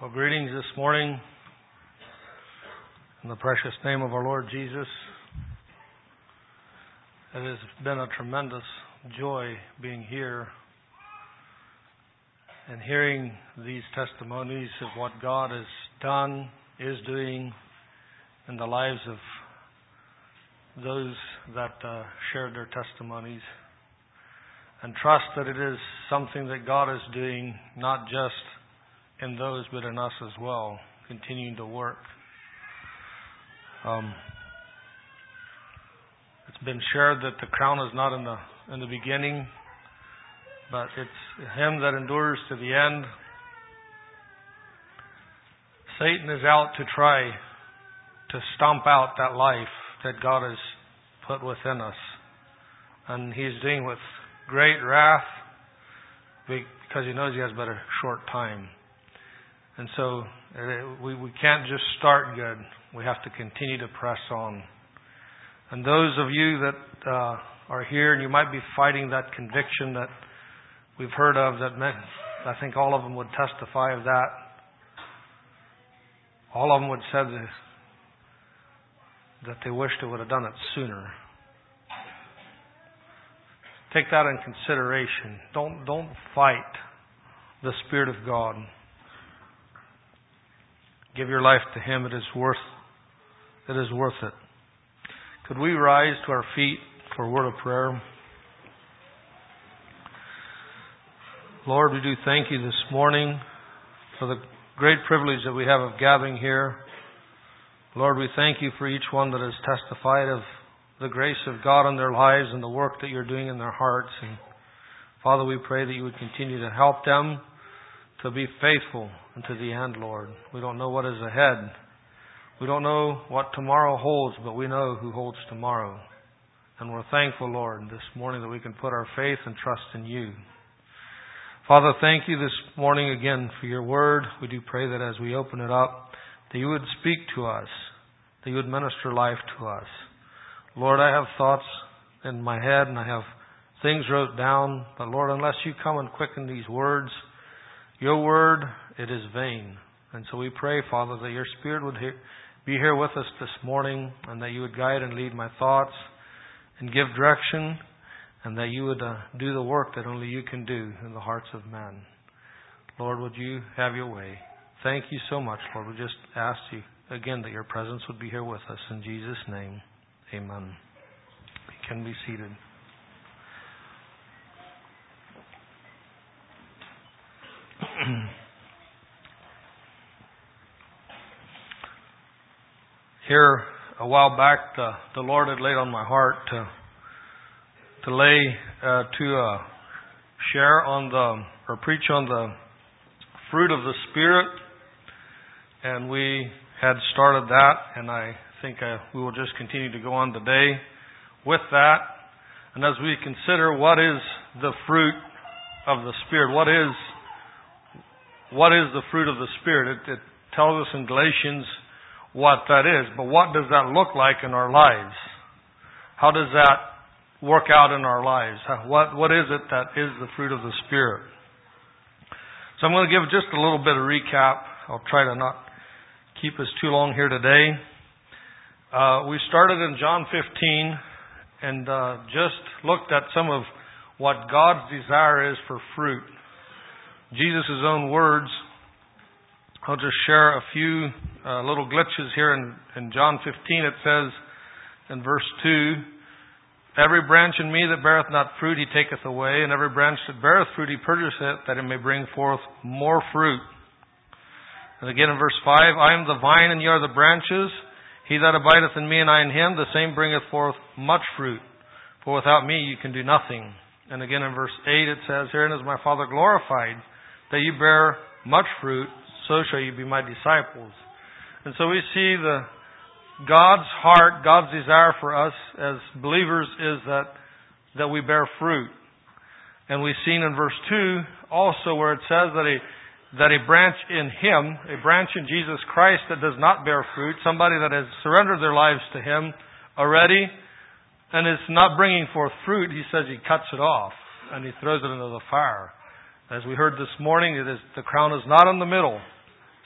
Well, greetings this morning in the precious name of our Lord Jesus. It has been a tremendous joy being here and hearing these testimonies of what God has done, is doing in the lives of those that shared their testimonies. And trust that it is something that God is doing, not just in those, but in us as well, continuing to work. It's been shared that the crown is not in the beginning, but it's Him that endures to the end. Satan is out to try to stomp out that life that God has put within us. And He's doing with great wrath because He knows He has but a short time. And so we can't just start good. We have to continue to press on. And those of you that are here and you might be fighting that conviction that we've heard of, I think all of them would testify of that. All of them would say that they wished they would have done it sooner. Take that in consideration. Don't fight the Spirit of God. Give your life to Him. It is worth it. Could we rise to our feet for a word of prayer? Lord, we do thank You this morning for the great privilege that we have of gathering here. Lord, we thank You for each one that has testified of the grace of God in their lives and the work that You're doing in their hearts. And Father, we pray that You would continue to help them to be faithful unto the end, Lord. We don't know what is ahead. We don't know what tomorrow holds, but we know who holds tomorrow. And we're thankful, Lord, this morning that we can put our faith and trust in You. Father, thank You this morning again for Your word. We do pray that as we open it up, that You would speak to us, that You would minister life to us. Lord, I have thoughts in my head and I have things wrote down, but Lord, unless You come and quicken these words, Your word, it is vain. And so we pray, Father, that Your Spirit would be here with us this morning and that You would guide and lead my thoughts and give direction and that You would do the work that only You can do in the hearts of men. Lord, would You have Your way? Thank You so much, Lord. We just ask You again that Your presence would be here with us. In Jesus' name, amen. You can be seated. Here, a while back, the Lord had laid on my heart to share on or preach on the fruit of the Spirit, and we had started that, and I think we will just continue to go on today with that. And as we consider what is the fruit of the Spirit, what is the fruit of the Spirit? It tells us in Galatians what that is. But what does that look like in our lives? How does that work out in our lives? What is it that is the fruit of the Spirit? So I'm going to give just a little bit of recap. I'll try to not keep us too long here today. We started in John 15 and just looked at some of what God's desire is for fruit. Jesus' own words. I'll just share a few little glitches here in John 15. It says in verse 2, "Every branch in me that beareth not fruit He taketh away, and every branch that beareth fruit He purgeth it, that it may bring forth more fruit." And again in verse 5, "I am the vine, and ye are the branches. He that abideth in me, and I in him, the same bringeth forth much fruit. For without me you can do nothing." And again in verse 8 it says, "Herein is my Father glorified, that you bear much fruit, so shall you be my disciples." And so we see God's heart, God's desire for us as believers is that we bear fruit. And we've seen in verse 2 also where it says that a branch in Him, a branch in Jesus Christ that does not bear fruit, somebody that has surrendered their lives to Him already and is not bringing forth fruit, He says He cuts it off and He throws it into the fire. As we heard this morning, the crown is not in the middle.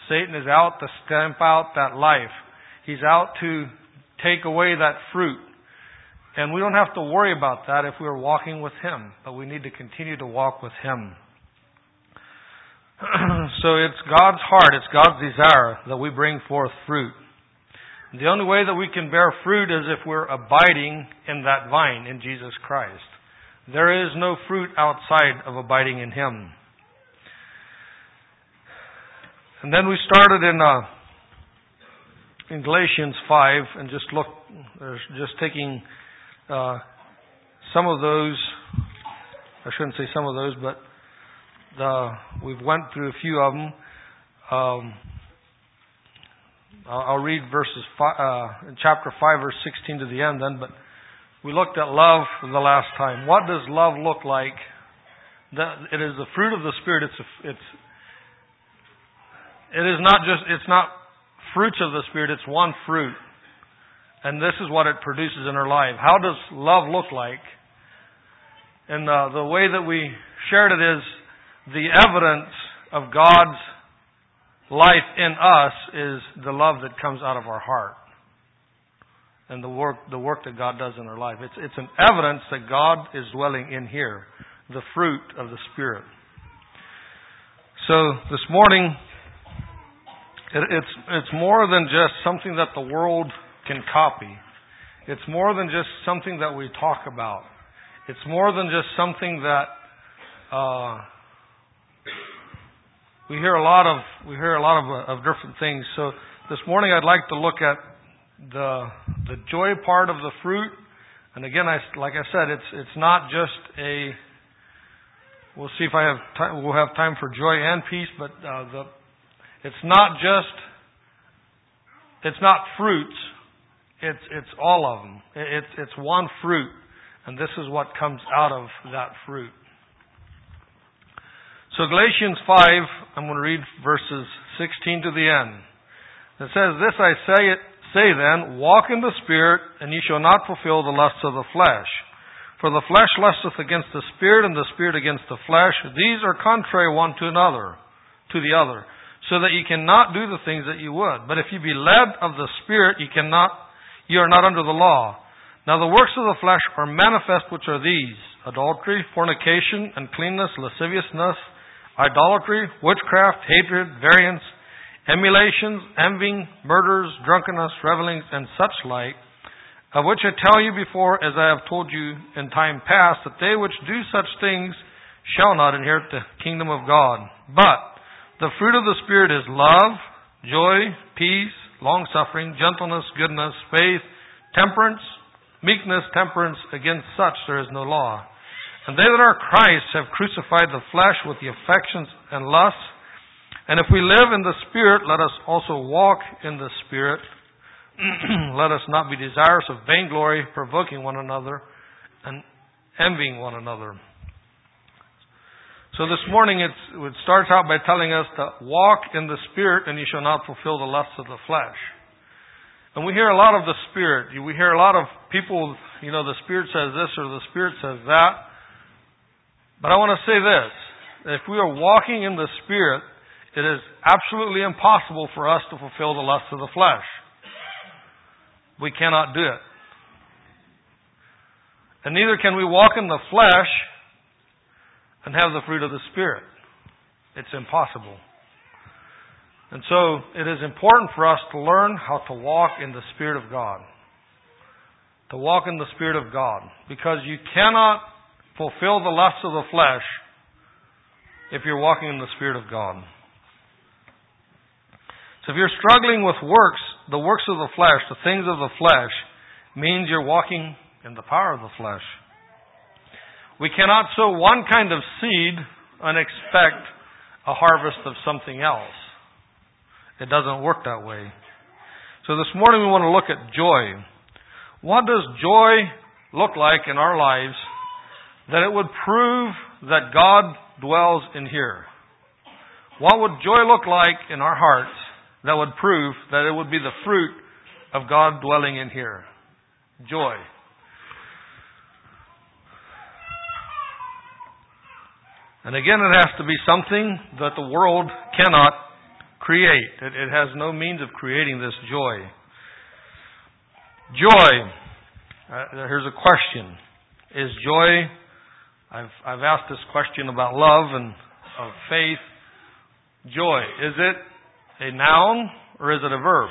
Satan is out to stamp out that life. He's out to take away that fruit. And we don't have to worry about that if we are walking with Him. But we need to continue to walk with Him. So it's God's heart, it's God's desire that we bring forth fruit. The only way that we can bear fruit is if we're abiding in that vine, in Jesus Christ. There is no fruit outside of abiding in Him. And then we started in Galatians 5 and just taking some of those. I shouldn't say some of those, but we've went through a few of them. I'll read chapter 5, verse 16 to the end then, but we looked at love for the last time. What does love look like? It is the fruit of the Spirit. It's not fruits of the Spirit, it's one fruit. And this is what it produces in our life. How does love look like? And the way that we shared it is the evidence of God's life in us is the love that comes out of our heart. And the work that God does in our life. It's an evidence that God is dwelling in here. The fruit of the Spirit. So this morning, it's more than just something that the world can copy. It's more than just something that we talk about. It's more than just something that we hear a lot of different things. So this morning I'd like to look at the joy part of the fruit. And again, like I said, it's not just a. We'll see if I have time. We'll have time for joy and peace, but it's not just. It's not fruits. It's all of them. It's one fruit, and this is what comes out of that fruit. So Galatians 5, I'm going to read verses 16 to the end. It says, "This I say then, walk in the Spirit, and ye shall not fulfill the lusts of the flesh. For the flesh lusteth against the Spirit, and the Spirit against the flesh. These are contrary one to the other, so that ye cannot do the things that ye would. But if ye be led of the Spirit, ye are not under the law. Now the works of the flesh are manifest, which are these: adultery, fornication, uncleanness, lasciviousness, idolatry, witchcraft, hatred, variance, emulations, envying, murders, drunkenness, revellings, and such like, of which I tell you before, as I have told you in time past, that they which do such things shall not inherit the kingdom of God. But the fruit of the Spirit is love, joy, peace, long-suffering, gentleness, goodness, faith, temperance, meekness, temperance. Against such there is no law. And they that are Christ have crucified the flesh with the affections and lusts. And if we live in the Spirit, let us also walk in the Spirit. Let us not be desirous of vainglory, provoking one another, and envying one another." So this morning it starts out by telling us to walk in the Spirit, and you shall not fulfill the lusts of the flesh. And we hear a lot of the Spirit. We hear a lot of people, the Spirit says this or the Spirit says that. But I want to say this. If we are walking in the Spirit, it is absolutely impossible for us to fulfill the lusts of the flesh. We cannot do it. And neither can we walk in the flesh and have the fruit of the Spirit. It's impossible. And so it is important for us to learn how to walk in the Spirit of God. To walk in the Spirit of God. Because you cannot fulfill the lusts of the flesh if you're walking in the Spirit of God. So if you're struggling with works, the works of the flesh, the things of the flesh, means you're walking in the power of the flesh. We cannot sow one kind of seed and expect a harvest of something else. It doesn't work that way. So this morning we want to look at joy. What does joy look like in our lives that it would prove that God dwells in here? What would joy look like in our hearts that would prove that it would be the fruit of God dwelling in here? Joy. And again, it has to be something that the world cannot create. It has no means of creating this joy. Joy. Here's a question. Is joy... I've asked this question about love and of faith. Joy. Is it a noun or is it a verb?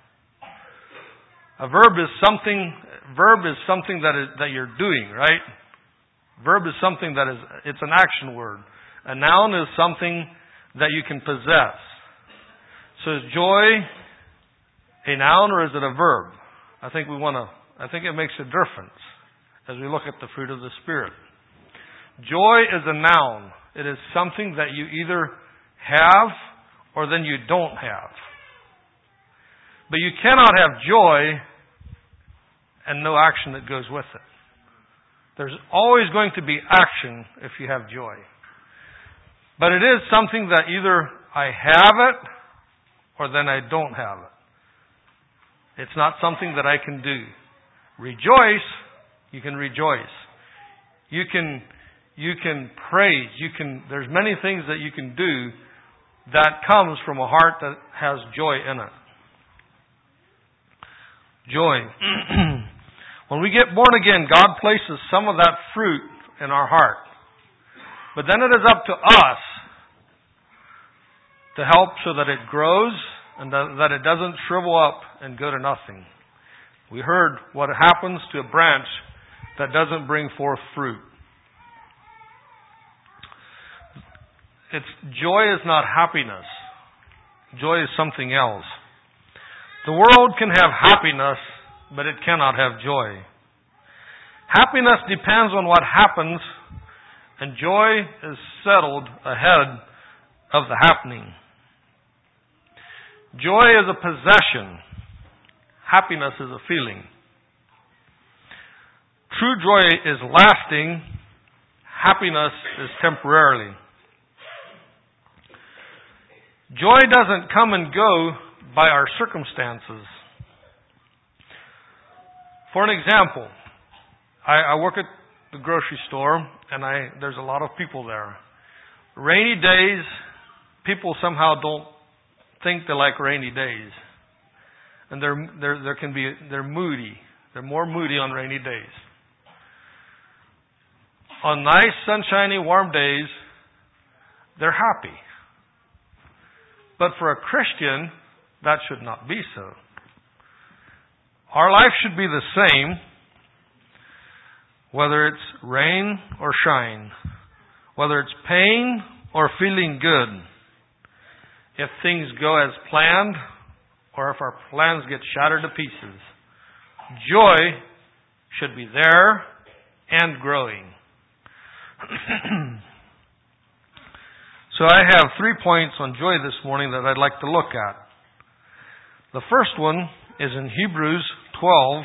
A verb is something that you're doing, right? Verb is something it's an action word. A noun is something that you can possess. So is joy a noun or is it a verb? I think it makes a difference as we look at the fruit of the Spirit. Joy is a noun. It is something that you either have or then you don't have. But you cannot have joy and no action that goes with it. There's always going to be action if you have joy. But it is something that either I have it or then I don't have it. It's not something that I can do. Rejoice, you can rejoice. You can praise. There's many things that you can do that comes from a heart that has joy in it. Joy. When we get born again, God places some of that fruit in our heart. But then it is up to us to help so that it grows and that it doesn't shrivel up and go to nothing. We heard what happens to a branch that doesn't bring forth fruit. Joy is not happiness. Joy is something else. The world can have happiness, but it cannot have joy. Happiness depends on what happens, and joy is settled ahead of the happening. Joy is a possession. Happiness is a feeling. True joy is lasting. Happiness is temporarily. Joy doesn't come and go by our circumstances. For an example, I work at the grocery store and there's a lot of people there. Rainy days, people somehow don't think they like rainy days. And they're moody. They're more moody on rainy days. On nice, sunshiny, warm days, they're happy. But for a Christian, that should not be so. Our life should be the same, whether it's rain or shine, whether it's pain or feeling good. If things go as planned, or if our plans get shattered to pieces, joy should be there and growing. So I have 3 points on joy this morning that I'd like to look at. The first one is in Hebrews 12,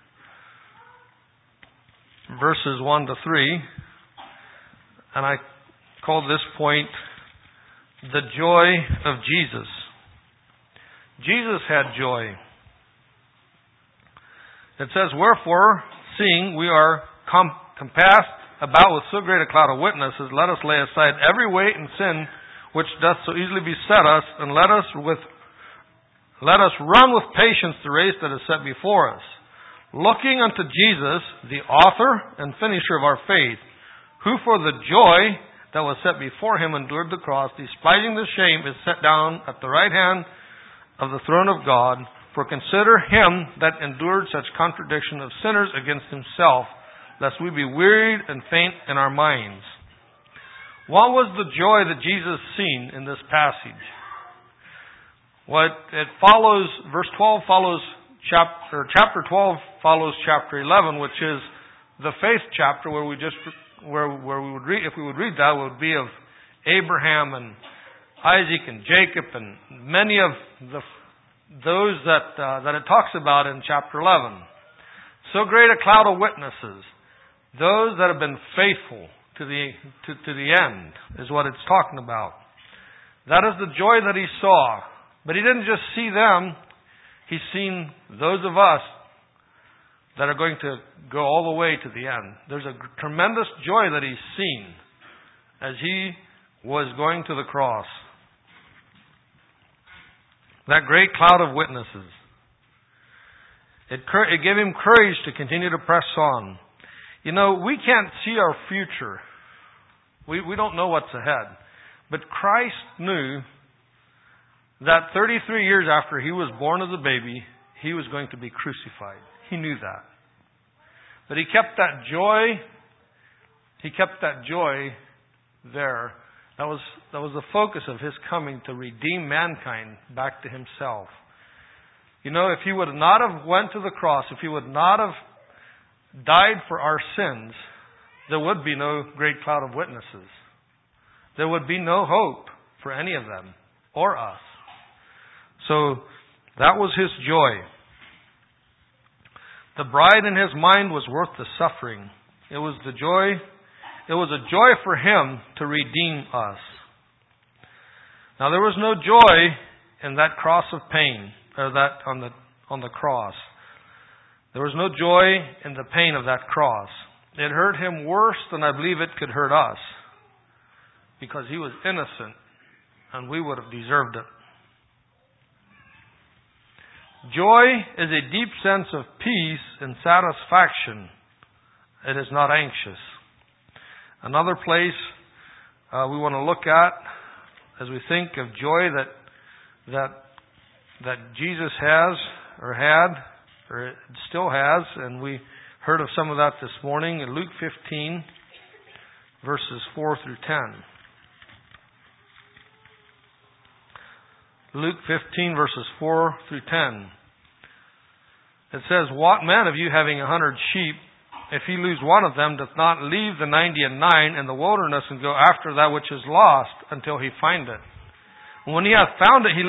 verses 1 to 3. And I call this point, the joy of Jesus. Jesus had joy. It says, wherefore, seeing we are compassed about with so great a cloud of witnesses, let us lay aside every weight and sin which doth so easily beset us, and let us run with patience the race that is set before us, looking unto Jesus, the author and finisher of our faith, who for the joy that was set before him endured the cross, despising the shame, is set down at the right hand of the throne of God. For consider him that endured such contradiction of sinners against himself, lest we be wearied and faint in our minds. What was the joy that Jesus seen in this passage? Verse 12 follows chapter 12 follows chapter 11, which is the faith chapter where we would read, if we would read that, would be of Abraham and Isaac and Jacob and many of those that it talks about in chapter 11. So great a cloud of witnesses. Those that have been faithful to the end is what it's talking about. That is the joy that he saw. But he didn't just see them. He's seen those of us that are going to go all the way to the end. There's a tremendous joy that he's seen as he was going to the cross. That great cloud of witnesses. It gave him courage to continue to press on. You know, we can't see our future. We don't know what's ahead. But Christ knew that 33 years after He was born as a baby, He was going to be crucified. He knew that. But He kept that joy. He kept that joy there. That was the focus of His coming, to redeem mankind back to Himself. You know, if He would not have went to the cross, if He would not have died for our sins, there would be no great cloud of witnesses. There would be no hope for any of them or us. So that was His joy. The bride in His mind was worth the suffering. It was a joy for Him to redeem us. Now there was no joy in that cross of pain, or that on the cross. There was no joy in the pain of that cross. It hurt Him worse than I believe it could hurt us, because He was innocent and we would have deserved it. Joy is a deep sense of peace and satisfaction. It is not anxious. Another place we want to look at as we think of joy that Jesus has or had or still has, and we heard of some of that this morning in Luke 15, verses 4 through 10. Luke 15, verses 4 through 10. It says, "What man of you, having 100 sheep, if he lose one of them, doth not leave the 99 in the wilderness and go after that which is lost until he find it? And when he hath found it, he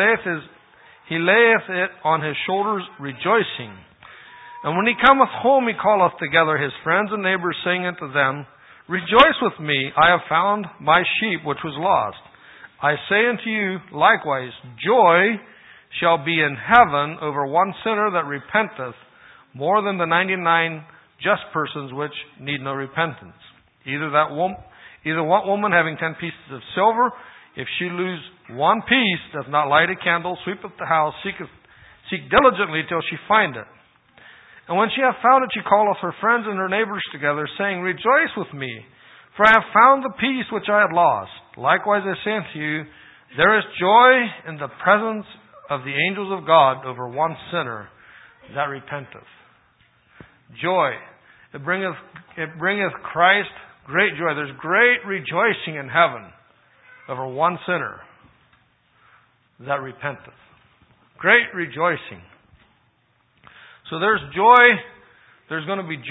layeth it on his shoulders, rejoicing. And when he cometh home, he calleth together his friends and neighbors, saying unto them, Rejoice with me, I have found my sheep which was lost. I say unto you, likewise, joy shall be in heaven over one sinner that repenteth, more than the 99 just persons which need no repentance. Either what woman having 10 pieces of silver, if she lose one piece, doth not light a candle, sweepeth the house, seek diligently till she find it. And when she hath found it, she calleth her friends and her neighbors together, saying, Rejoice with me, for I have found the piece which I had lost. Likewise I say unto you, there is joy in the presence of the angels of God over one sinner that repenteth." Joy. It bringeth Christ great joy. There's great rejoicing in heaven over one sinner that repenteth. Great rejoicing. So there's joy. There's going to be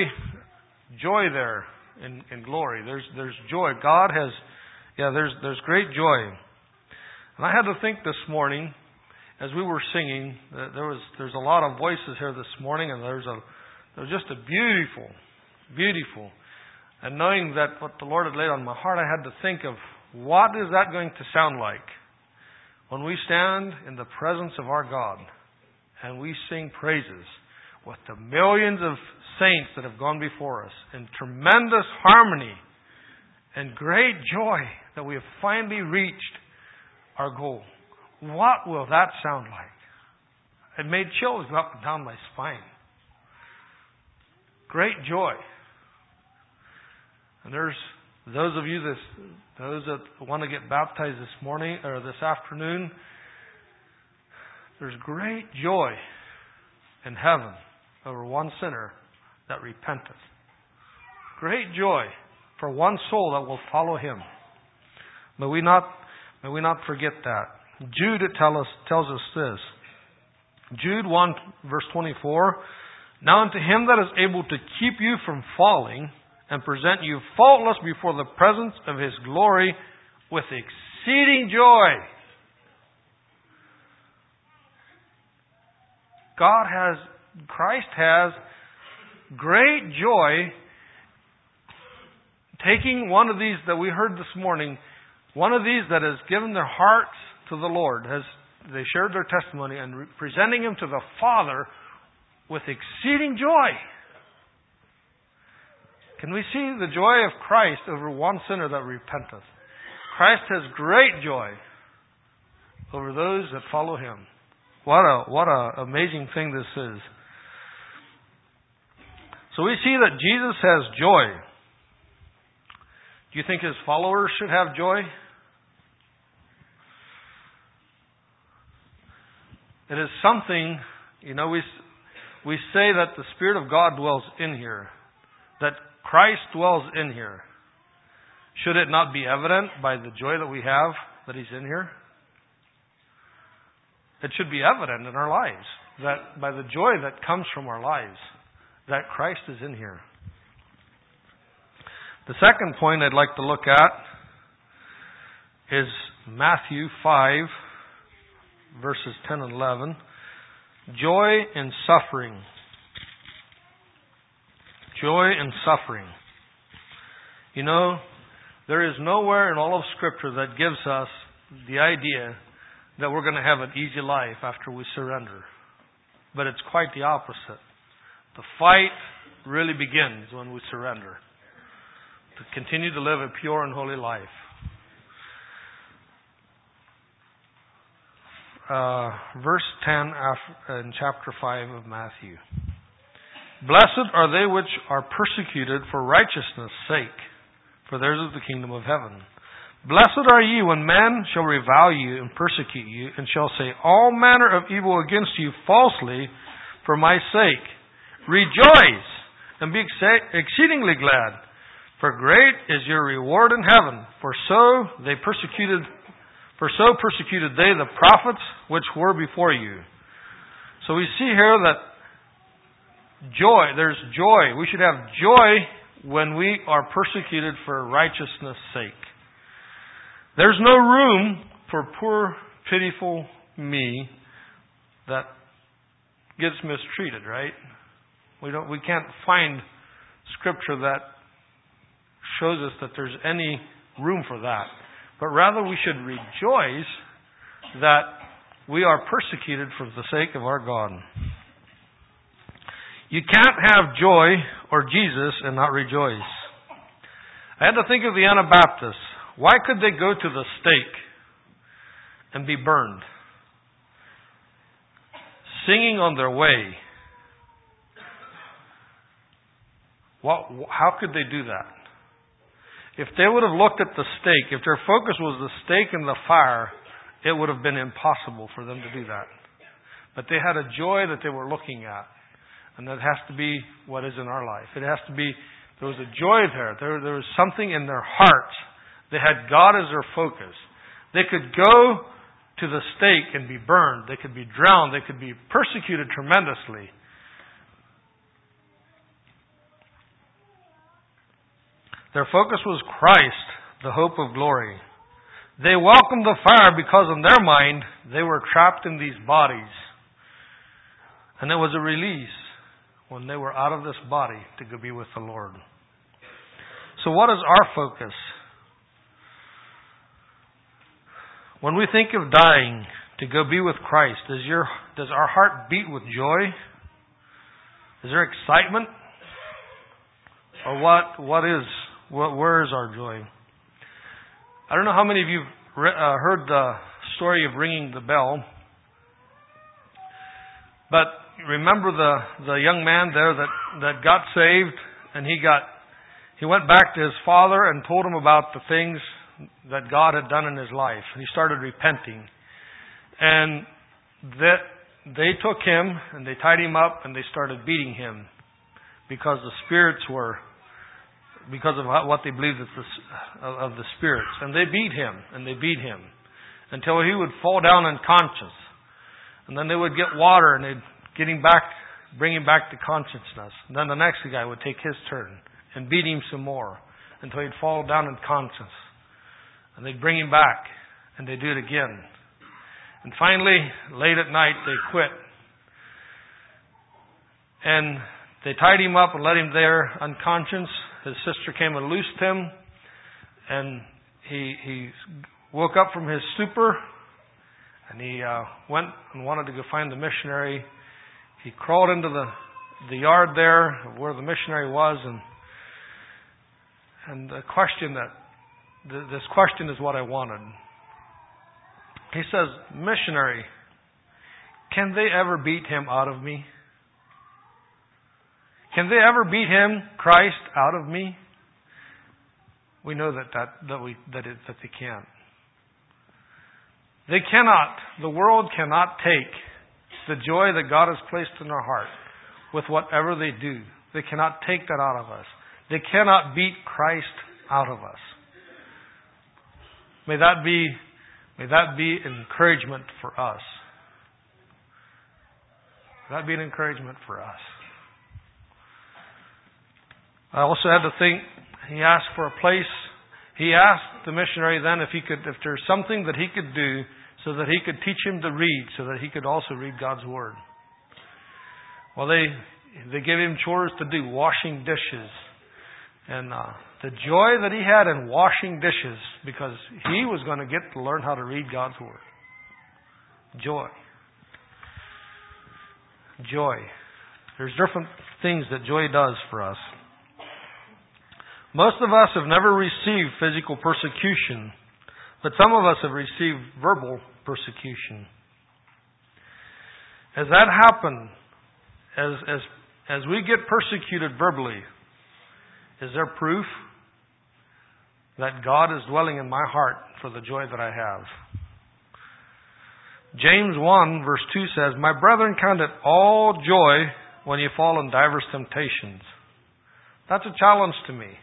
joy there in glory. There's joy. God has, there's great joy. And I had to think this morning, as we were singing, that there's a lot of voices here this morning, and there was just a beautiful. And knowing that what the Lord had laid on my heart, I had to think of what is that going to sound like when we stand in the presence of our God and we sing praises with the millions of saints that have gone before us in tremendous harmony and great joy that we have finally reached our goal. What will that sound like? It made chills go up and down my spine. Great joy. And there's those of you those that want to get baptized this morning or this afternoon. There's great joy in heaven over one sinner that repenteth. Great joy for one soul that will follow Him. May we not forget that. Jude tells us this. Jude 1 verse 24. "Now unto Him that is able to keep you from falling and present you faultless before the presence of His glory with exceeding joy." Christ has great joy taking one of these that we heard this morning, one of these that has given their hearts to the Lord, they shared their testimony, and presenting him to the Father with exceeding joy. Can we see the joy of Christ over one sinner that repenteth? Christ has great joy over those that follow Him. What a amazing thing this is. So we see that Jesus has joy. Do you think His followers should have joy? It is something, we say that the Spirit of God dwells in here, that Christ dwells in here. Should it not be evident by the joy that we have that He's in here? It should be evident in our lives, that by the joy that comes from our lives, that Christ is in here. The second point I'd like to look at is Matthew 5, verses 10 and 11. Joy in suffering. Joy in suffering. There is nowhere in all of Scripture that gives us the idea that we're going to have an easy life after we surrender. But it's quite the opposite. The fight really begins when we surrender, to continue to live a pure and holy life. Verse 10 in chapter 5 of Matthew. Blessed are they which are persecuted for righteousness' sake, for theirs is the kingdom of heaven. Blessed are ye when men shall revile you and persecute you, and shall say all manner of evil against you falsely for my sake. Rejoice and be exceedingly glad, for great is your reward in heaven. For so persecuted they the prophets which were before you. So we see here that there's joy. We should have joy when we are persecuted for righteousness' sake. There's no room for poor, pitiful me that gets mistreated, right? We can't find Scripture that shows us that there's any room for that. But rather we should rejoice that we are persecuted for the sake of our God. You can't have joy or Jesus and not rejoice. I had to think of the Anabaptists. Why could they go to the stake and be burned? Singing on their way. How could they do that? If they would have looked at the stake, if their focus was the stake and the fire, it would have been impossible for them to do that. But they had a joy that they were looking at. And that has to be what is in our life. It has to be, there was a joy there. There was something in their hearts. They had God as their focus. They could go to the stake and be burned. They could be drowned. They could be persecuted tremendously. Their focus was Christ, the hope of glory. They welcomed the fire because in their mind they were trapped in these bodies. And it was a release when they were out of this body to go be with the Lord. So what is our focus? When we think of dying to go be with Christ, does our heart beat with joy? Is there excitement? Or where is our joy? I don't know how many of you have heard the story of ringing the bell. But remember the young man there that got saved, and he went back to his father and told him about the things that God had done in his life. And he started repenting. And they took him and they tied him up and they started beating him because of what they believed of the spirits. And they beat him until he would fall down unconscious. And then they would get water and they'd bring him back to consciousness. And then the next guy would take his turn and beat him some more until he'd fall down unconscious. And they'd bring him back and they'd do it again. And finally, late at night, they quit. And they tied him up and let him there unconscious. His sister came and loosed him. And he woke up from his stupor. And he went and wanted to go find the missionary. He crawled into the yard there where the missionary was. And the question this question is what I wanted. He says, "Missionary, Can they ever beat Him out of me? Can they ever beat Him, Christ, out of me? We know that they can't. They cannot. The world cannot take the joy that God has placed in our heart with whatever they do. They cannot take that out of us. They cannot beat Christ out of us. May that be an encouragement for us. May that be an encouragement for us. I also had to think, he asked for a place. He asked the missionary then if there's something that he could do so that he could teach him to read, so that he could also read God's Word. Well, they gave him chores to do, washing dishes. And the joy that he had in washing dishes, because he was going to get to learn how to read God's Word. Joy. Joy. There's different things that joy does for us. Most of us have never received physical persecution, but some of us have received verbal persecution. As that happens, as we get persecuted verbally, is there proof that God is dwelling in my heart for the joy that I have? James 1 verse 2 says, "My brethren, count it all joy when you fall in diverse temptations." That's a challenge to me.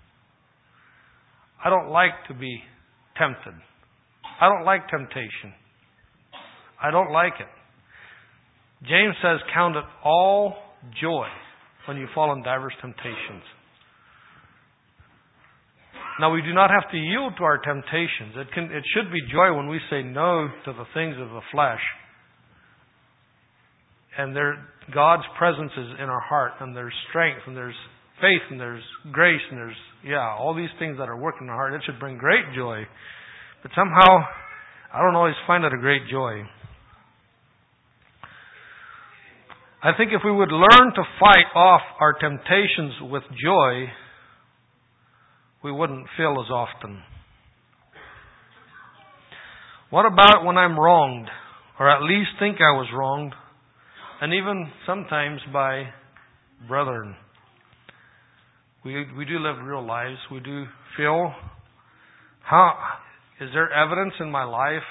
I don't like to be tempted. I don't like temptation. I don't like it. James says, count it all joy when you fall in diverse temptations. Now, we do not have to yield to our temptations. It should be joy when we say no to the things of the flesh. And God's presence is in our heart, and there's strength, and there's faith, and there's grace, and there's all these things that are working in our heart. It should bring great joy. But somehow, I don't always find it a great joy. I think if we would learn to fight off our temptations with joy, we wouldn't fail as often. What about when I'm wronged, or at least think I was wronged, and even sometimes by brethren? We do live real lives. We do feel, is there evidence in my life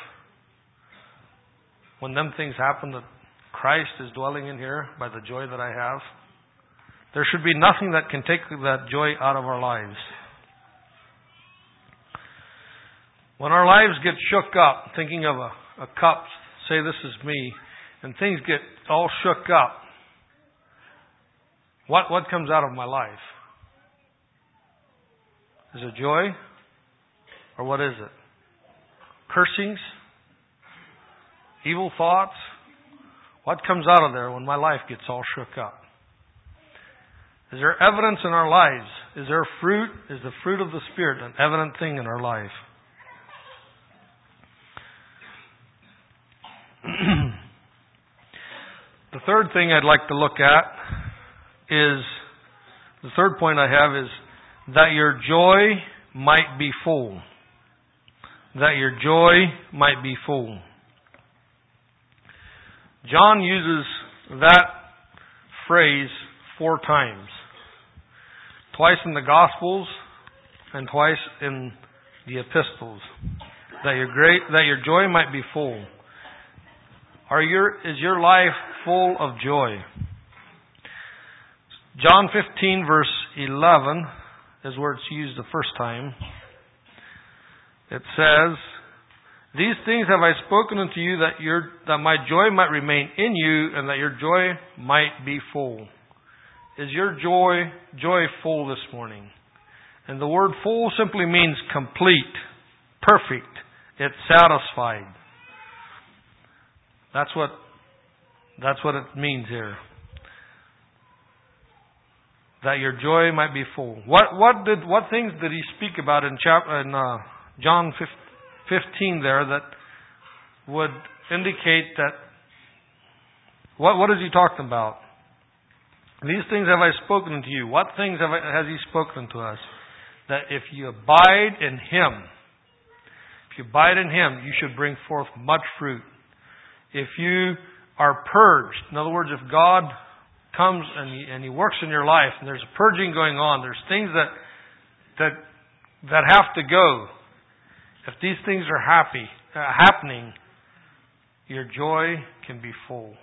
when them things happen that Christ is dwelling in here by the joy that I have? There should be nothing that can take that joy out of our lives. When our lives get shook up, thinking of a cup, say this is me, and things get all shook up, what comes out of my life? Is it joy? Or what is it? Cursings? Evil thoughts? What comes out of there when my life gets all shook up? Is there evidence in our lives? Is there fruit? Is the fruit of the Spirit an evident thing in our life? The third thing I'd like to look at is, the third point I have is, that your joy might be full. That your joy might be full. John uses that phrase 4 times. Twice in the Gospels and twice in the epistles. That your joy might be full. Is your life full of joy? John 15 verse 11 is where it's used the first time. It says, "These things have I spoken unto you that my joy might remain in you, and that your joy might be full." Is your joy full this morning? And the word full simply means complete, perfect. It's satisfied. That's what it means here. That your joy might be full. What things did he speak about in John 15 there that would indicate that? What is he talking about? These things have I spoken unto you. What things has he spoken to us? That if you abide in him, you should bring forth much fruit. If you are purged. In other words, if God comes and He works in your life, and there's a purging going on, there's things that have to go. If these things are happening, your joy can be full.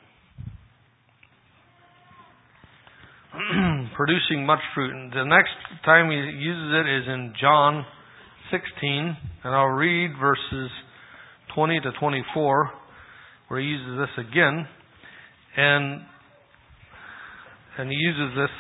Producing much fruit. And the next time He uses it is in John 16, and I'll read verses 20 to 24, where He uses this again, and He uses this.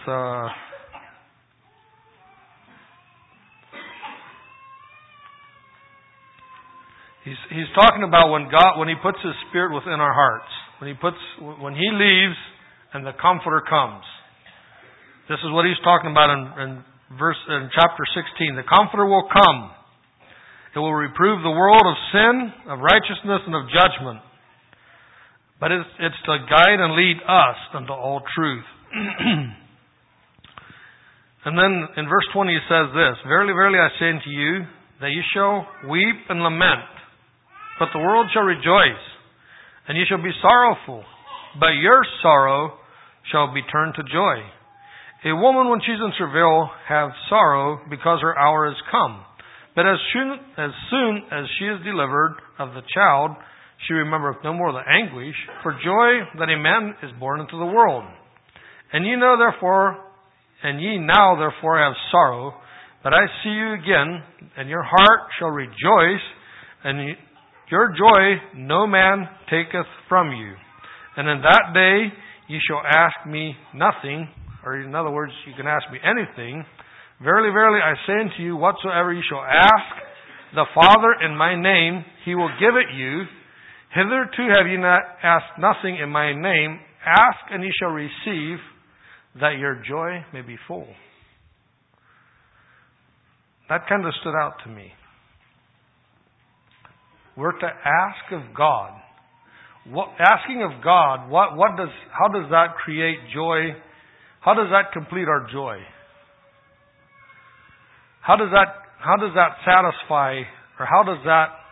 He's talking about when He puts His Spirit within our hearts, when He leaves and the Comforter comes. This is what He's talking about in chapter 16. The Comforter will come. It will reprove the world of sin, of righteousness, and of judgment. But it's to guide and lead us unto all truth. And then in verse 20 it says this, Verily, verily, I say unto you, that ye shall weep and lament, but the world shall rejoice, and ye shall be sorrowful, but your sorrow shall be turned to joy. A woman, when she's in travail, hath sorrow, because her hour is come. But as soon as she is delivered of the child, she remembereth no more the anguish for joy that a man is born into the world. And ye now therefore have sorrow, but I see you again, and your heart shall rejoice, and your joy no man taketh from you. And in that day ye shall ask me nothing. Or in other words, you can ask me anything. Verily, verily, I say unto you, whatsoever ye shall ask the Father in my name, He will give it you. Hitherto have ye not asked nothing in my name. Ask, and ye shall receive, that your joy may be full. That kind of stood out to me. We're to ask of God. Asking of God, how does that create joy? How does that complete our joy? How does that satisfy, or how does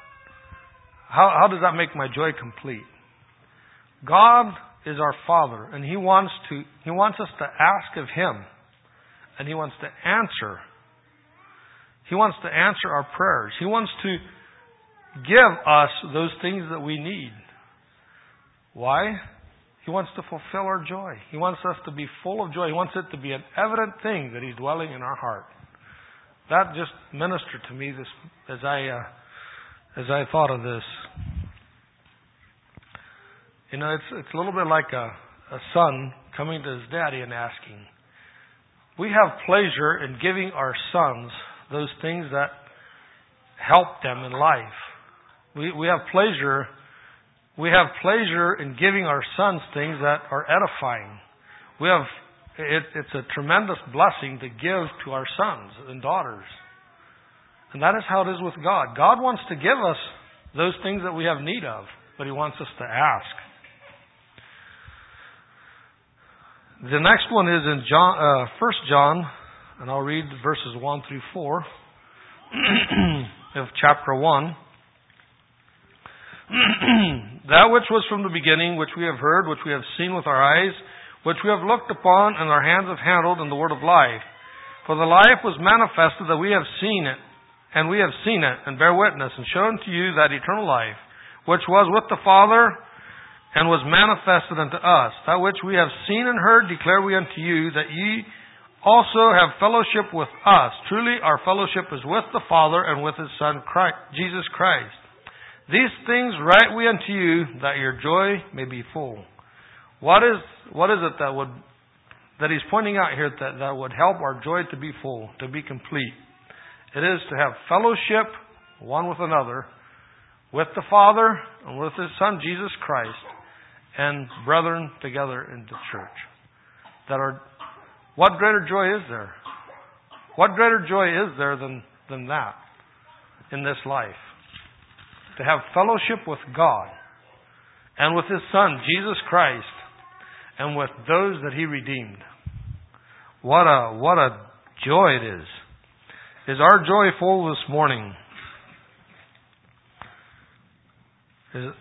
that make my joy complete? God is our Father, and He wants us to ask of Him, and He wants to answer. He wants to answer our prayers. He wants to give us those things that we need. Why? He wants to fulfill our joy. He wants us to be full of joy. He wants it to be an evident thing that He's dwelling in our heart. That just ministered to me as I thought of this. You know, it's a little bit like a son coming to his daddy and asking. We have pleasure in giving our sons those things that help them in life. We have pleasure in giving our sons things that are edifying. It's a tremendous blessing to give to our sons and daughters. And that is how it is with God. God wants to give us those things that we have need of, but He wants us to ask. The next one is in 1 John, and I'll read verses 1 through 4 of chapter 1. That which was from the beginning, which we have heard, which we have seen with our eyes, which we have looked upon, and our hands have handled in the word of life. For the life was manifested, that we have seen it, and we have seen it, and bear witness, and shown to you that eternal life, which was with the Father, and was manifested unto us. That which we have seen and heard declare we unto you, that ye also have fellowship with us. Truly our fellowship is with the Father and with His Son, Jesus Christ. These things write we unto you, that your joy may be full. What is it that He's pointing out here that would help our joy to be full, to be complete? It is to have fellowship one with another, with the Father and with His Son Jesus Christ, and brethren together in the church. What greater joy is there? What greater joy is there than that in this life? To have fellowship with God and with His Son, Jesus Christ, and with those that He redeemed. What a joy it is. Is our joy full this morning?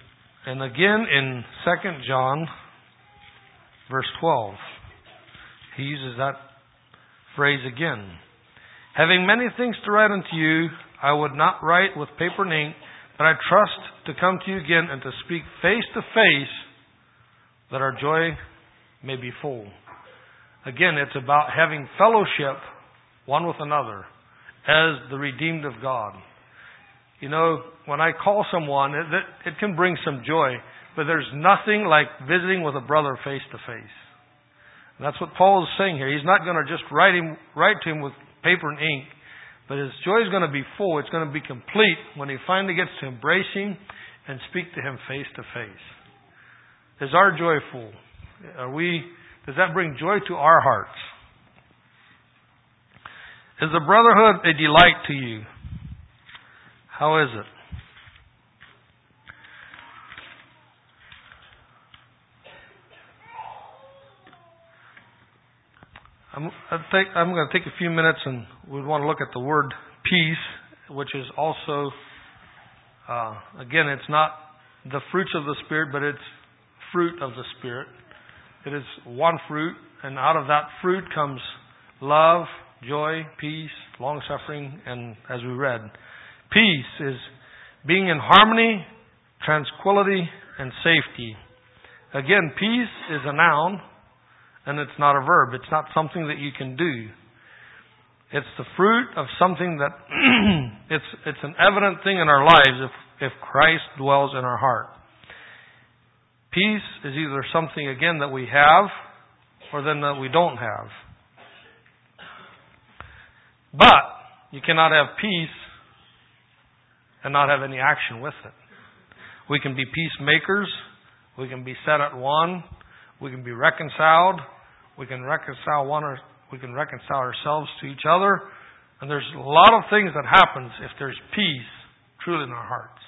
And again in 2 John verse 12, he uses that phrase again. Having many things to write unto you, I would not write with paper and ink, but I trust to come to you again and to speak face to face, that our joy may be full. Again, it's about having fellowship one with another as the redeemed of God. You know, when I call someone, it can bring some joy, but there's nothing like visiting with a brother face to face. That's what Paul is saying here. He's not going to just write to him with paper and ink, but his joy is going to be full. It's going to be complete when he finally gets to embrace him and speak to him face to face. Is our joy full? Does that bring joy to our hearts? Is the brotherhood a delight to you? How is it? I'm going to take a few minutes and we want to look at the word peace, which is also, again, it's not the fruits of the Spirit, but it's fruit of the Spirit. It is one fruit, and out of that fruit comes love, joy, peace, long-suffering, and as we read, peace is being in harmony, tranquility, and safety. Again, peace is a noun, and it's not a verb. It's not something that you can do. It's the fruit of something that it's an evident thing in our lives if Christ dwells in our heart. Peace is either something, again, that we have or then that we don't have. But you cannot have peace and not have any action with it. We can be peacemakers. We can be set at one. We can be reconciled. We can reconcile ourselves to each other. And there's a lot of things that happens if there's peace truly in our hearts.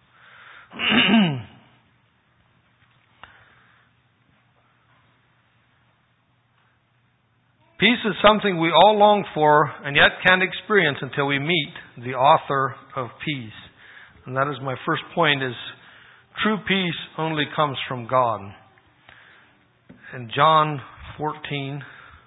Peace is something we all long for and yet can't experience until we meet the author of peace. And that is my first point, is true peace only comes from God. In John 14,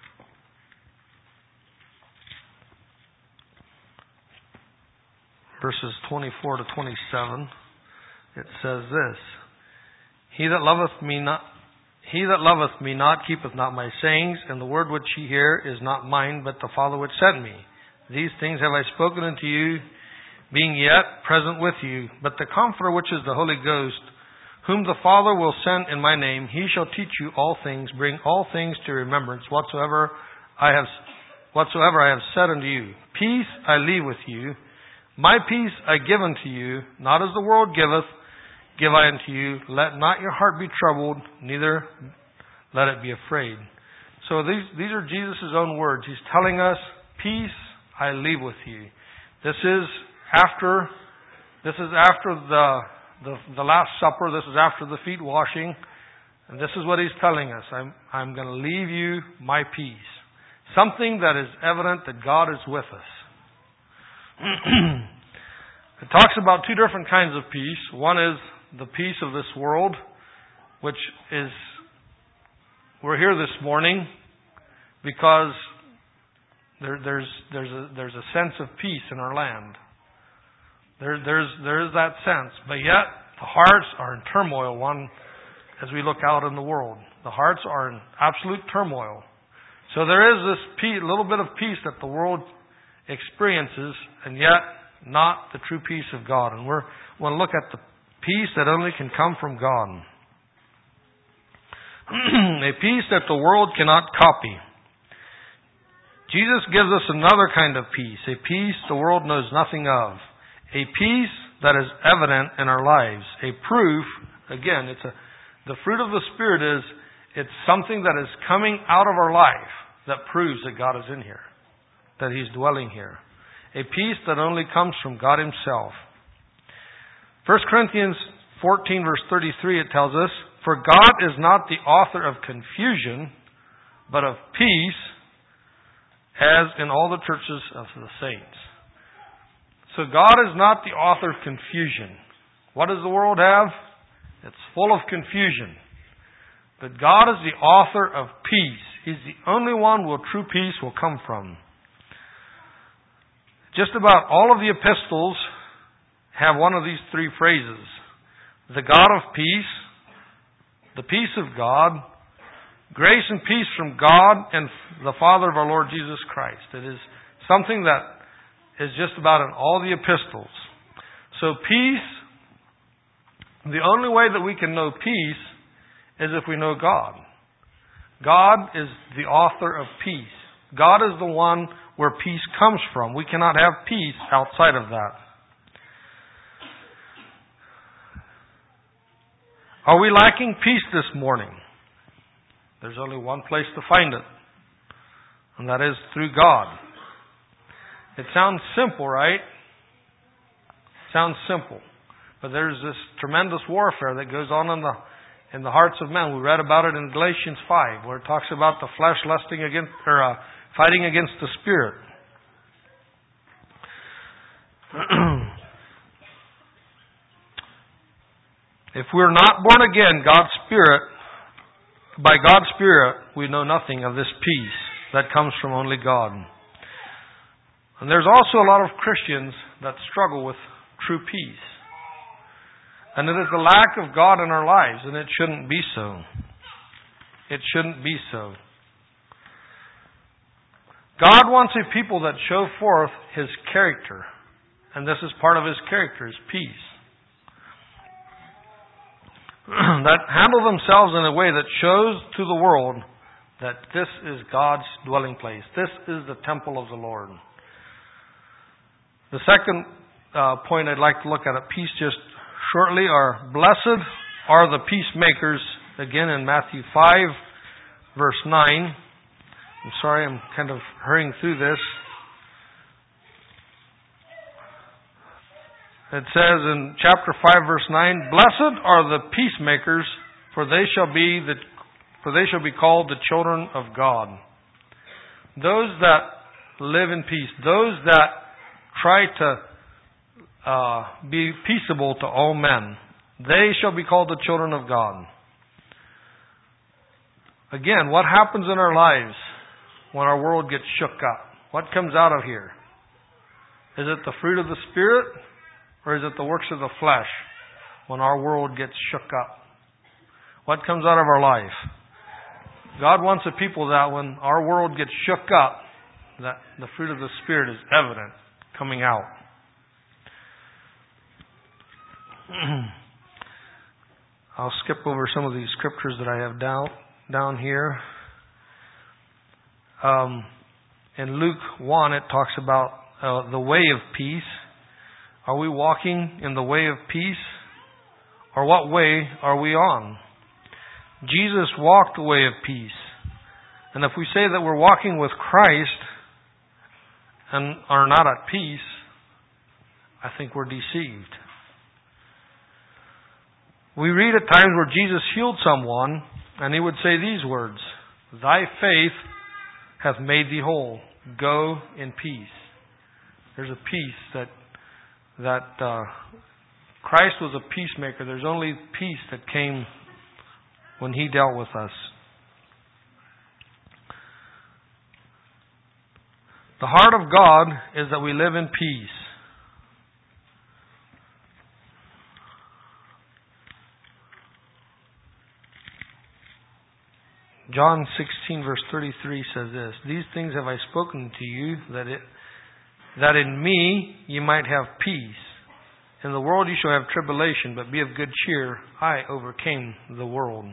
verses 24 to 27, it says this: He that loveth me not keepeth not my sayings, and the word which ye hear is not mine, but the Father which sent me. These things have I spoken unto you, being yet present with you. But the Comforter, which is the Holy Ghost, whom the Father will send in my name, he shall teach you all things, bring all things to remembrance, whatsoever I have said unto you. Peace I leave with you, my peace I give unto you, not as the world giveth, give I unto you. Let not your heart be troubled, neither let it be afraid. So these are Jesus' own words. He's telling us, peace I leave with you. This is after the Last Supper. This is after the feet washing. And this is what he's telling us. I'm going to leave you my peace. Something that is evident that God is with us. It talks about two different kinds of peace. One is the peace of this world, which is, we're here this morning because there's a sense of peace in our land. There is that sense, but yet the hearts are in turmoil. As we look out in the world, the hearts are in absolute turmoil. So there is this little bit of peace that the world experiences, and yet not the true peace of God. And we want to look at the peace that only can come from God. A peace that the world cannot copy. Jesus gives us another kind of peace, a peace the world knows nothing of. A peace that is evident in our lives. A proof, again, the fruit of the Spirit it's something that is coming out of our life that proves that God is in here, that He's dwelling here. A peace that only comes from God Himself. 1 Corinthians 14 verse 33, it tells us, For God is not the author of confusion, but of peace, as in all the churches of the saints. So God is not the author of confusion. What does the world have? It's full of confusion. But God is the author of peace. He's the only one where true peace will come from. Just about all of the epistles have one of these three phrases. The God of peace, the peace of God, grace and peace from God and the Father of our Lord Jesus Christ. It is something that is just about in all the epistles. So peace, the only way that we can know peace is if we know God. God is the author of peace. God is the one where peace comes from. We cannot have peace outside of that. Are we lacking peace this morning? There's only one place to find it, and that is through God. It sounds simple, right? Sounds simple. But there's this tremendous warfare that goes on in the hearts of men. We read about it in Galatians 5, where it talks about the flesh lusting against, fighting against the spirit. If we're not born again, by God's Spirit, we know nothing of this peace that comes from only God. And there's also a lot of Christians that struggle with true peace. And it is the lack of God in our lives, and it shouldn't be so. It shouldn't be so. God wants a people that show forth His character. And this is part of His character, is peace. That handle themselves in a way that shows to the world that this is God's dwelling place. This is the temple of the Lord. The second point I'd like to look at peace just shortly are, blessed are the peacemakers, again in Matthew 5, verse 9. I'm sorry, I'm kind of hurrying through this. It says in chapter 5, verse 9, blessed are the peacemakers, for they shall be called the children of God. Those that live in peace, those that try to be peaceable to all men, they shall be called the children of God. Again, what happens in our lives when our world gets shook up? What comes out of here? Is it the fruit of the Spirit? Or is it the works of the flesh when our world gets shook up? What comes out of our life? God wants a people that when our world gets shook up, that the fruit of the Spirit is evident, coming out. I'll skip over some of these scriptures that I have down here. In Luke 1, it talks about the way of peace. Are we walking in the way of peace? Or what way are we on? Jesus walked the way of peace. And if we say that we're walking with Christ and are not at peace, I think we're deceived. We read at times where Jesus healed someone and He would say these words, "Thy faith hath made thee whole. Go in peace." There's a peace that Christ was a peacemaker. There's only peace that came when He dealt with us. The heart of God is that we live in peace. John 16 verse 33 says this, "These things have I spoken to you, that in me you might have peace. In the world you shall have tribulation, but be of good cheer. I overcame the world."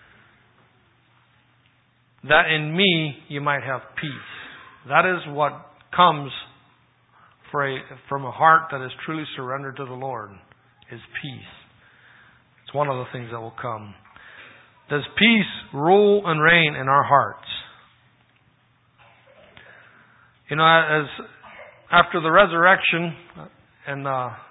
That in me you might have peace. That is what comes from a heart that is truly surrendered to the Lord, is peace. It's one of the things that will come. Does peace rule and reign in our hearts? You know, as after the resurrection, and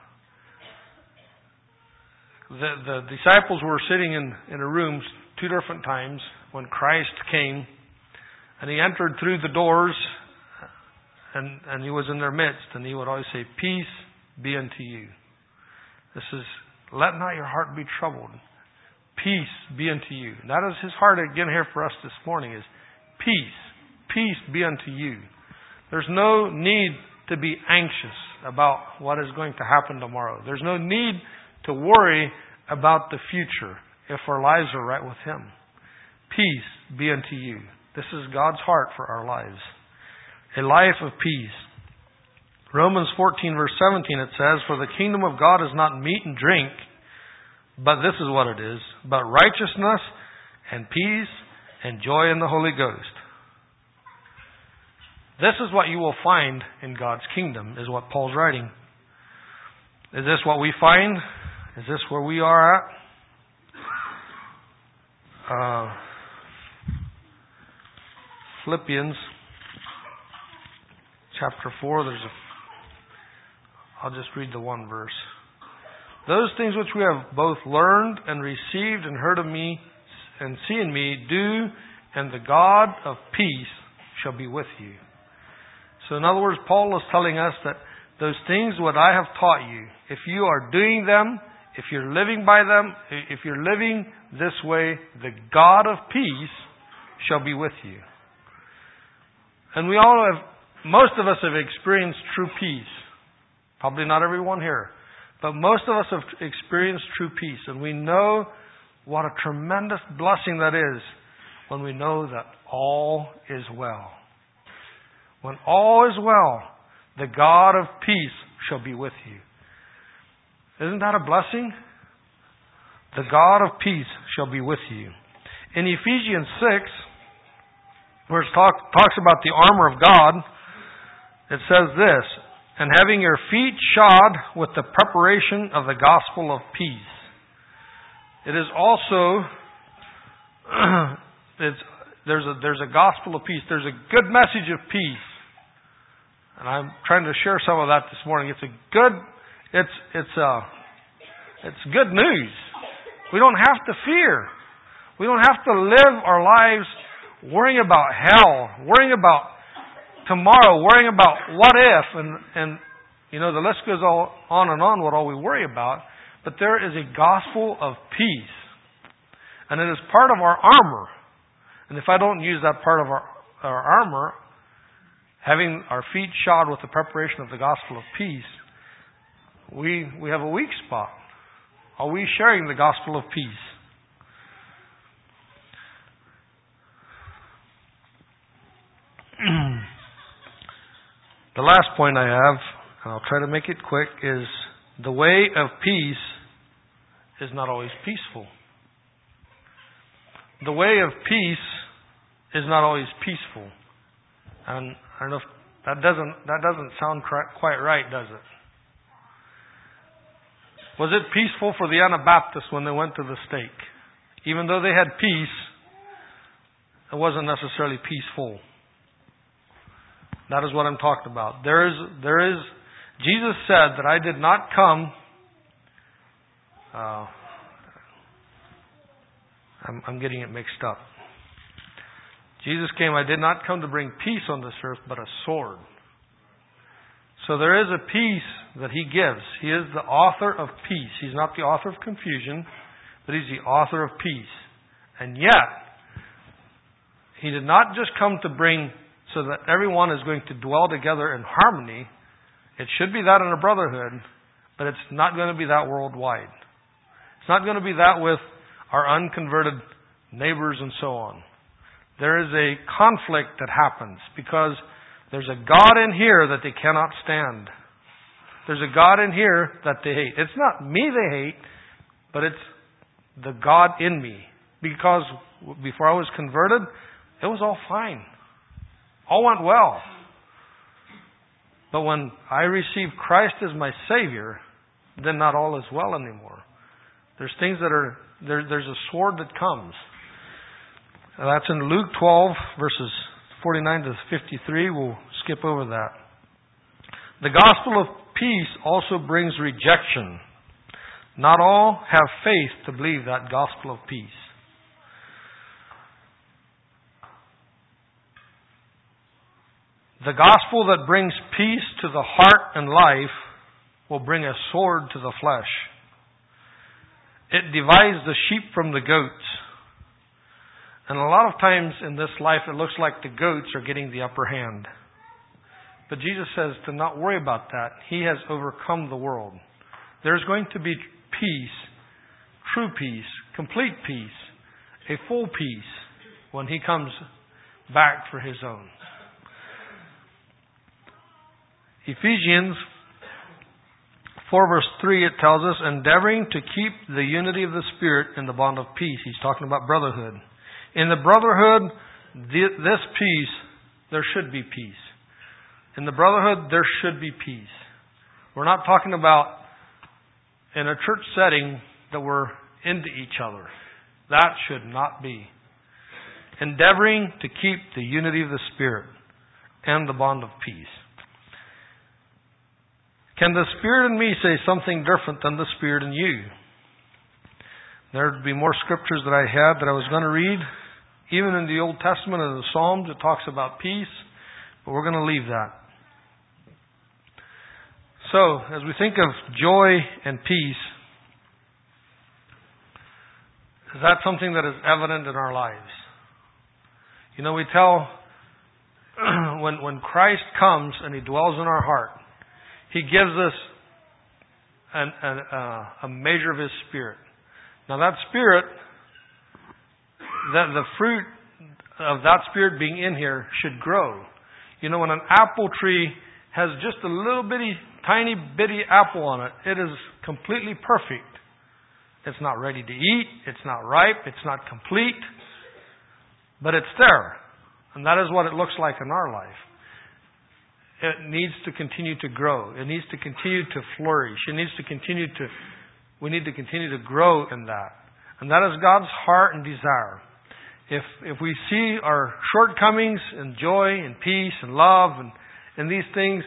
the disciples were sitting in a room 2 different times when Christ came, and He entered through the doors, and He was in their midst, and He would always say, "Peace be unto you." This is, "Let not your heart be troubled." peace be unto you. And that is His heart again here for us this morning is peace. Peace be unto you. There's no need to be anxious about what is going to happen tomorrow. There's no need to worry about the future if our lives are right with Him. Peace be unto you. This is God's heart for our lives. A life of peace. Romans 14 verse 17 it says, "For the kingdom of God is not meat and drink, but this is what it is, but righteousness and peace and joy in the Holy Ghost." This is what you will find in God's kingdom, is what Paul's writing. Is this what we find? Is this where we are at? Philippians chapter 4, I'll just read the one verse. "Those things which we have both learned and received and heard of me and seen in me, do, and the God of peace shall be with you." So in other words, Paul is telling us that those things what I have taught you, if you are doing them, if you're living by them, if you're living this way, the God of peace shall be with you. And most of us have experienced true peace. Probably not everyone here. But most of us have experienced true peace. And we know what a tremendous blessing that is when we know that all is well. When all is well, the God of peace shall be with you. Isn't that a blessing? The God of peace shall be with you. In Ephesians 6, where it talks about the armor of God, it says this, "And having your feet shod with the preparation of the gospel of peace." It is also, there's a gospel of peace. There's a good message of peace. And I'm trying to share some of that this morning. It's good news. We don't have to fear. We don't have to live our lives worrying about hell, worrying about tomorrow, worrying about what if, and the list goes on and on what all we worry about. But there is a gospel of peace. And it is part of our armor. And if I don't use that part of our armor, having our feet shod with the preparation of the gospel of peace, we have a weak spot. Are we sharing the gospel of peace? The last point I have, and I'll try to make it quick, is the way of peace is not always peaceful. The way of peace is not always peaceful. And I don't know if that doesn't sound quite right, does it? Was it peaceful for the Anabaptists when they went to the stake? Even though they had peace, it wasn't necessarily peaceful. That is what I'm talking about. Jesus said that I did not come, I'm getting it mixed up. Jesus came, I did not come to bring peace on this earth, but a sword. So there is a peace that He gives. He is the author of peace. He's not the author of confusion, but He's the author of peace. And yet, He did not just come to bring so that everyone is going to dwell together in harmony. It should be that in a brotherhood, but it's not going to be that worldwide. It's not going to be that with our unconverted neighbors and so on. There is a conflict that happens because there's a God in here that they cannot stand. There's a God in here that they hate. It's not me they hate, but it's the God in me. Because before I was converted, it was all fine. All went well. But when I received Christ as my Savior, then not all is well anymore. There's things that are, there's a sword that comes. And that's in Luke 12, verses 49 to 53. We'll skip over that. The gospel of peace also brings rejection. Not all have faith to believe that gospel of peace. The gospel that brings peace to the heart and life will bring a sword to the flesh. It divides the sheep from the goats. And a lot of times in this life, it looks like the goats are getting the upper hand. But Jesus says to not worry about that. He has overcome the world. There's going to be peace, true peace, complete peace, a full peace when He comes back for His own. Ephesians 4 verse 3, it tells us, endeavoring to keep the unity of the Spirit in the bond of peace. He's talking about brotherhood. In the brotherhood, this peace, there should be peace. In the brotherhood, there should be peace. We're not talking about in a church setting that we're into each other. That should not be. Endeavoring to keep the unity of the Spirit and the bond of peace. Can the Spirit in me say something different than the Spirit in you? There would be more scriptures that I had that I was going to read. Even in the Old Testament and the Psalms, it talks about peace. But we're going to leave that. So, as we think of joy and peace, is that something that is evident in our lives? You know, we tell when Christ comes and He dwells in our heart, He gives us a measure of His Spirit. Now that Spirit, the fruit of that Spirit being in here should grow. You know, when an apple tree has just a little tiny bitty apple on it, it is completely perfect. It's not ready to eat. It's not ripe. It's not complete. But it's there. And that is what it looks like in our life. It needs to continue to grow. It needs to continue to flourish. We need to continue to grow in that. And that is God's heart and desire. If we see our shortcomings in joy and peace and love and these things,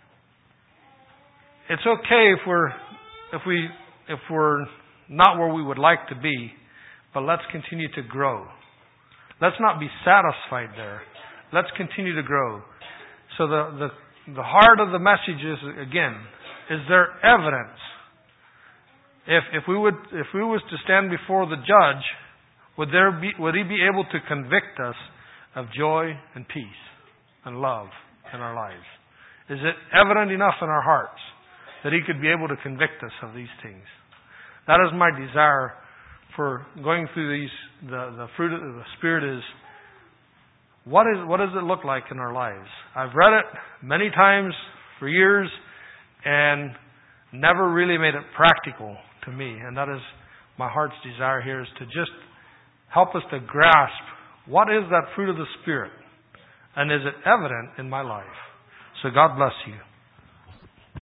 it's okay if we're not where we would like to be, but let's continue to grow. Let's not be satisfied there. Let's continue to grow. So the heart of the message is, again, is there evidence? If we was to stand before the judge, would he be able to convict us of joy and peace and love in our lives? Is it evident enough in our hearts that He could be able to convict us of these things? That is my desire for going through the fruit of the Spirit is, what does it look like in our lives? I've read it many times for years and never really made it practical to me. And that is my heart's desire here, is to just help us to grasp what is that fruit of the Spirit, and is it evident in my life? So God bless you.